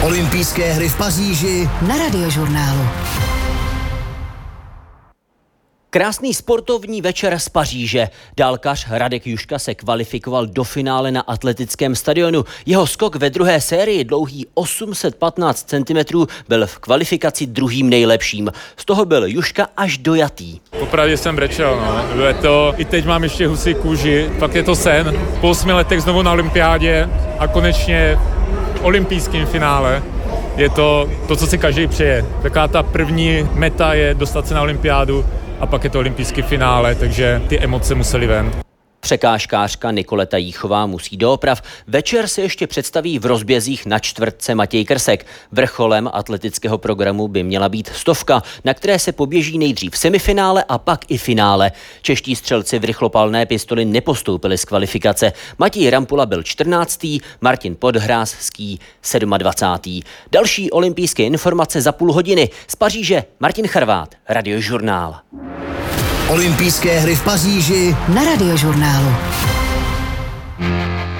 Olympijské hry v Paříži na Radiožurnálu. Krásný sportovní večer z Paříže. Dálkař Radek Juška se kvalifikoval do finále na atletickém stadionu. Jeho skok ve druhé sérii dlouhý 815 cm byl v kvalifikaci druhým nejlepším. Z toho byl Juška až dojatý. Popravdě jsem brečel, no. I teď mám ještě husí kůži, pak je to sen. Po 8 letech znovu na olympiádě a konečně v olympijském finále. Je to, co si každý přeje. Taková ta první meta je dostat se na olympiádu a pak je to olympijský finále, takže ty emoce musely ven. Překážkářka Nikoleta Jíchová musí do oprav. Večer se ještě představí v rozbězích na čtvrtce Matěj Krsek. Vrcholem atletického programu by měla být 100, na které se poběží nejdřív semifinále a pak i finále. Čeští střelci v rychlopalné pistoli nepostoupili z kvalifikace. Matěj Rampula byl 14., Martin Podhrázský 27. Další olympijské informace za půl hodiny. Z Paříže Martin Charvát, Radiožurnál. Olympijské hry v Paříži na Radiožurnálu.